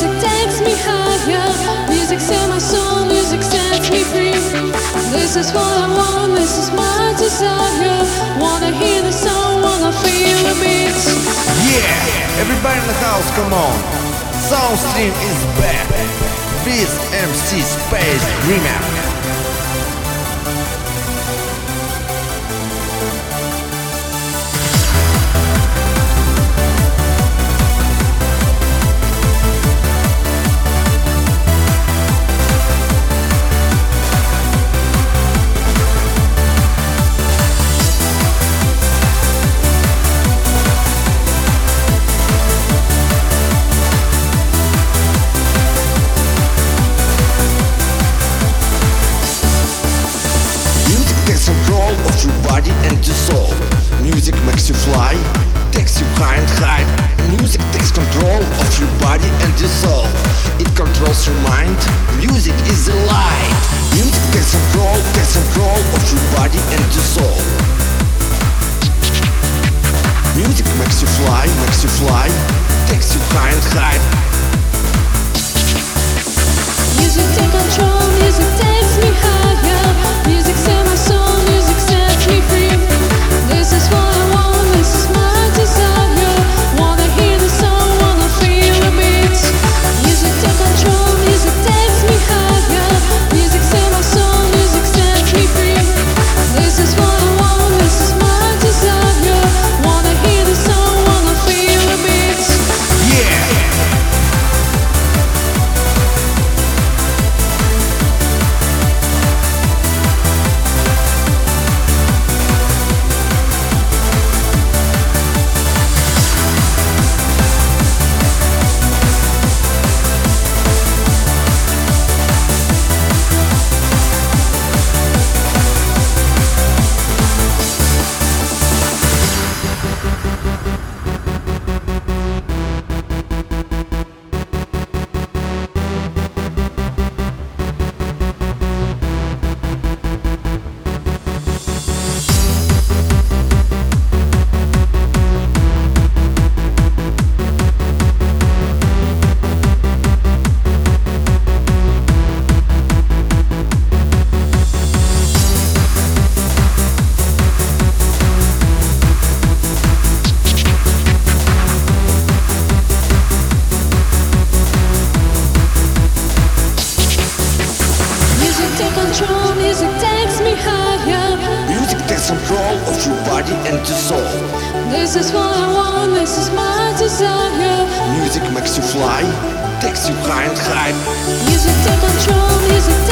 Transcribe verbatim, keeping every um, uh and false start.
music takes me higher. Music sets my soul, music sets me free. This is what I want, this is my desire. Wanna hear the sound, wanna feel the beat. Yeah, everybody in the house, come on. Soundstream is back. This M C Space Remix. Control of your body and your soul. Music makes you fly, takes you high and high. Music takes control of your body and your soul. It controls your mind. Music is a light. Music takes control, takes control of your body and your soul. Music makes you fly, makes you fly, takes you high and high. Music takes control, music takes me higher. Music sets my soul, music sets me free. This is what I want, this is my desire. Wanna hear the song, wanna feel the beat. Music takes control, music takes me higher. Music sets my soul, music sets me free. This is what I want, this is my desire. Wanna hear the song, wanna feel the beat. Yeah. Control, music takes me higher. Music takes control of your body and your soul. This is what I want, this is my desire. Music makes you fly, takes you high and high. Music takes control, music